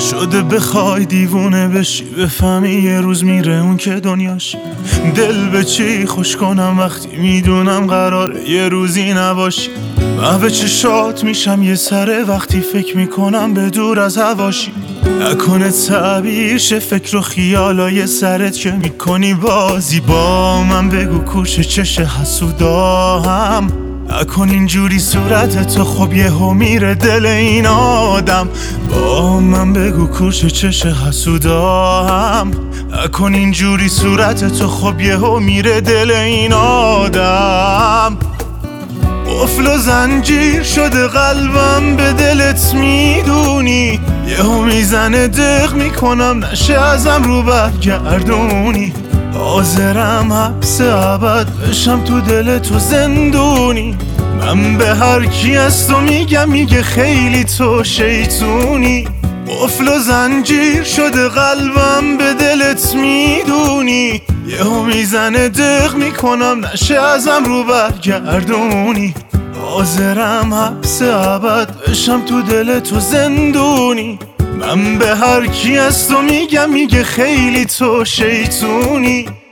شده بخوای دیوونه بشی، بفهمی یه روز میره اون که دنیاش. دل به چی خوش کنم وقتی میدونم قراره یه روزی نباشی. محو چشات میشم یه سره وقتی فکر میکنم به دور از هواشی. نکنه تعبیر شه فکر و خیالای سرت که میکنی بازی. با من بگو کوش چش حسودام، نکن اینجوری صورت تو، خب یهو میره دل این آدم. با من بگو کوش چش حسودام، نکن اینجوری صورت تو، خب یهو میره دل این آدم. قفل و زنجیر شده قلبم به دلت میدونی، یهو میزنه دق میکنم نشه ازم رو برگردونی. حاضرم حبس ابد بشم تو دل تو زندونی. من به هر کی از تو میگم میگه خیلی تو شیطونی. قفل و زنجیر شده قلبم به دلت میدونی، یهو میزنه دق میکنم نشه ازم رو برگردونی. حاضرم حبس ابد بشم تو دل تو زندونی. من به هر کی از تو میگم میگه خیلی تو شیطونی.